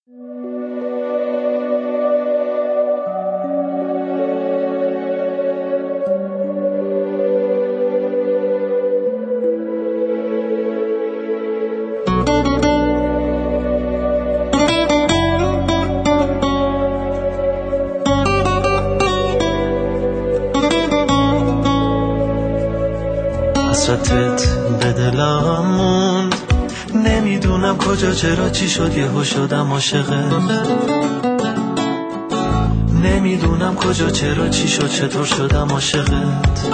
حسرتت به دلم موند، نمیدونم کجا چرا چی شد یهو شدم عاشقت. نمیدونم کجا چرا چی شد چطور شدم عاشقت.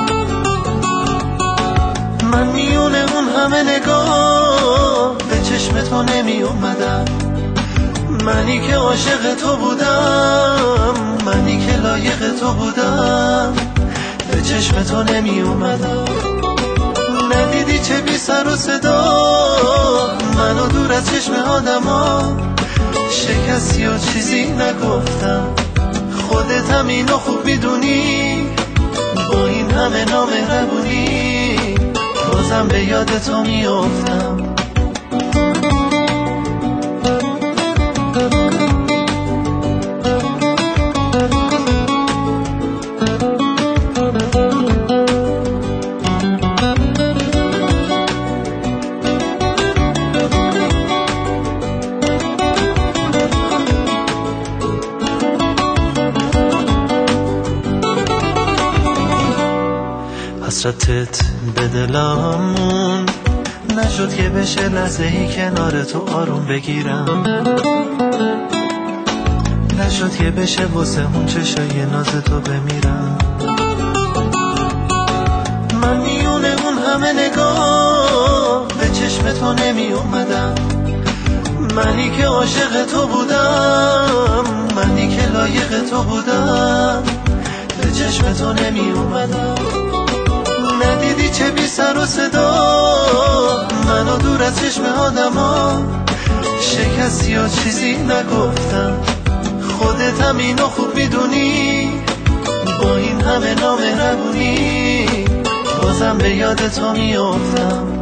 من میونه اون همه نگاه به چشم تو نمی اومدم، منی که عاشق تو بودم، منی که لایق تو بودم، به چشم تو نمی اومدم. ندیدی چه بی سر و صدا منو دور از چشم آدما شکستی و چیزی نگفتم. خودت هم اینو خوب میدونی، با این همه نامهربونی بازم به یاد تو میافتم. حسرتت به دلم موند، نشد که بشه لحظه ای کنار تو آروم بگیرم، نشد که بشه واسه اون چشای ناز تو بمیرم. من میونه اون همه نگاه به چشم تو نمی اومدم، منی که عاشق تو بودم، منی که لایق تو بودم، به چشم تو نمی اومدم. ندیدی چه بی سر و صدا منو دور از چشم آدما شکستی و چیزی نگفتم. خودت هم اینو خوب میدونی، با این همه نامهربونی بازم به یاد تو میافتم.